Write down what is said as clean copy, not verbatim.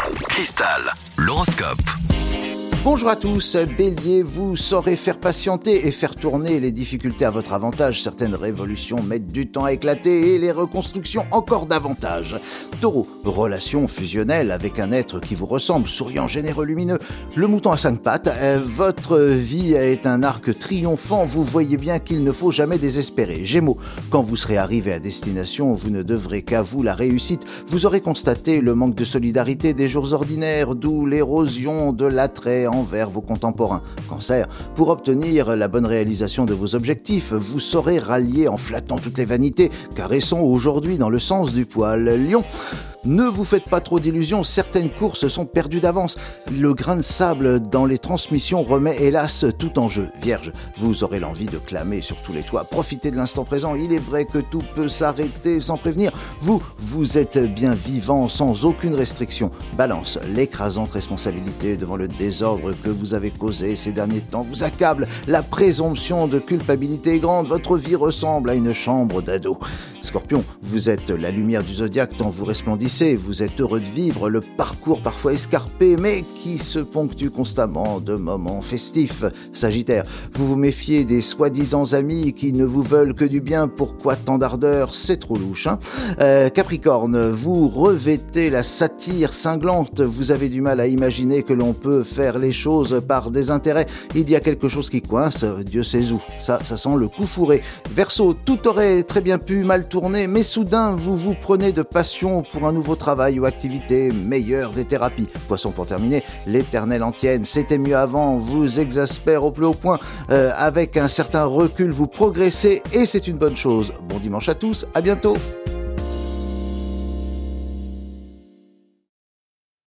Cristal, l'horoscope. Bonjour à tous, Bélier, vous saurez faire patienter et faire tourner les difficultés à votre avantage. Certaines révolutions mettent du temps à éclater et les reconstructions encore davantage. Taureau, relation fusionnelle avec un être qui vous ressemble, souriant, généreux, lumineux. Le mouton à 5 pattes, votre vie est un arc triomphant, vous voyez bien qu'il ne faut jamais désespérer. Gémeaux, quand vous serez arrivé à destination, vous ne devrez qu'à vous la réussite. Vous aurez constaté le manque de solidarité des jours ordinaires, d'où l'érosion de l'attrait envers vos contemporains. Cancer, pour obtenir la bonne réalisation de vos objectifs, vous saurez rallier en flattant toutes les vanités, caressons aujourd'hui dans le sens du poil. Lion, ne vous faites pas trop d'illusions, certaines courses sont perdues d'avance. Le grain de sable dans les transmissions remet hélas tout en jeu. Vierge, vous aurez l'envie de clamer sur tous les toits. Profitez de l'instant présent, il est vrai que tout peut s'arrêter sans prévenir. Vous êtes bien vivant sans aucune restriction. Balance, l'écrasante responsabilité devant le désordre que vous avez causé ces derniers temps vous accable. La présomption de culpabilité est grande, votre vie ressemble à une chambre d'ado. Scorpion, vous êtes la lumière du zodiaque tant vous resplendissez, vous êtes heureux de vivre le parcours parfois escarpé mais qui se ponctue constamment de moments festifs. Sagittaire, vous vous méfiez des soi-disant amis qui ne vous veulent que du bien, pourquoi tant d'ardeur, c'est trop louche, hein. Capricorne, vous revêtez la satire cinglante, vous avez du mal à imaginer que l'on peut faire les choses par désintérêt, il y a quelque chose qui coince, Dieu sait où, ça sent le coup fourré. Verseau, tout aurait très bien pu mal tourner, mais soudain vous vous prenez de passion pour un nouveau travail ou activité, meilleure des thérapies. Poisson, pour terminer, l'éternelle antienne, c'était mieux avant, vous exaspère au plus haut point, avec un certain recul vous progressez et c'est une bonne chose. Bon dimanche à tous, à bientôt.